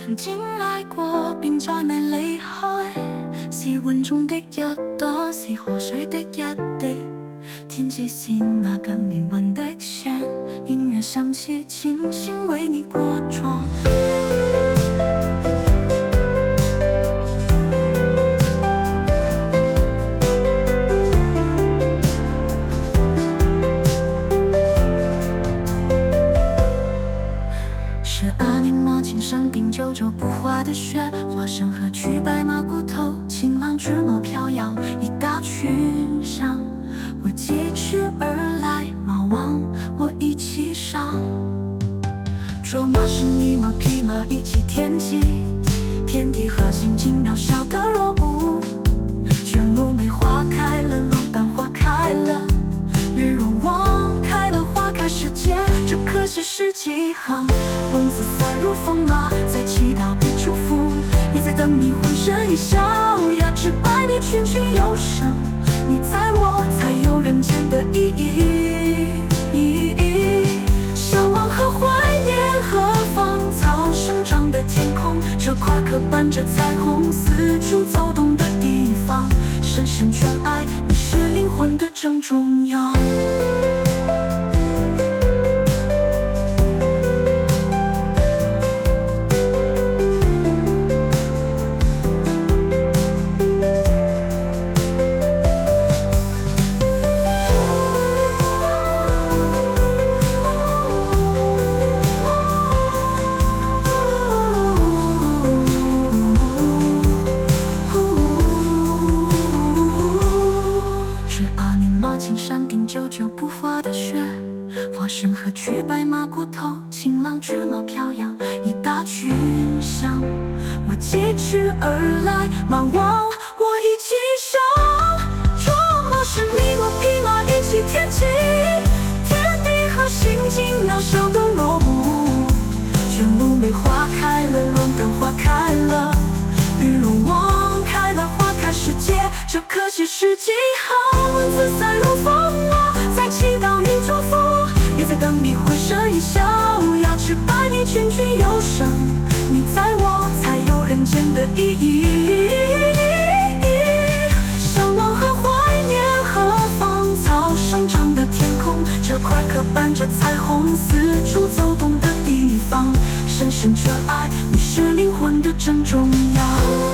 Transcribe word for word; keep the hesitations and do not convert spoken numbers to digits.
曾經來過，便再未離開。是碗中的一朵，是河水的一滴。天際線那更靈魂的線，音樂響起，輕輕為你過妝。十二年磨青山顶，久久不化的雪，花生和去白马骨头，晴朗直落飘扬，一大群象。我疾驰而来，马往我一起上。卓玛是你马，匹马一起天际，天地和心境渺小的落舞。卷路梅花开了，龙丹花开了，日若望开了花开世界，这可惜是几行。文字散入风马，在祈祷并祝福，也在等你浑身一笑，呀，只拜你群群有声。你在我，才有人间的意义。向往和怀念，何芳草生长的天空，这块刻伴着彩虹四处走动的地方。深深眷爱，你是灵魂的正中央。青山顶久久不化的雪，花生和去白马骨头，晴朗直落飘扬，一大群象。我疾驰而来，马往我一起上。卓玛是你我匹马一起天际，天地和心境渺小的落幕。卷路梅花开了，龙丹花开了，日若望开了花开世界，这可惜是几行文字散入风马，在祈祷你祝福，也在等你回身一笑，呀，只拜你群群有声。你在我，才有人间的意义。向往和怀念，何芳草生长的天空，这块刻伴着彩虹四处走动的地方。深深眷爱，你是灵魂的正中央。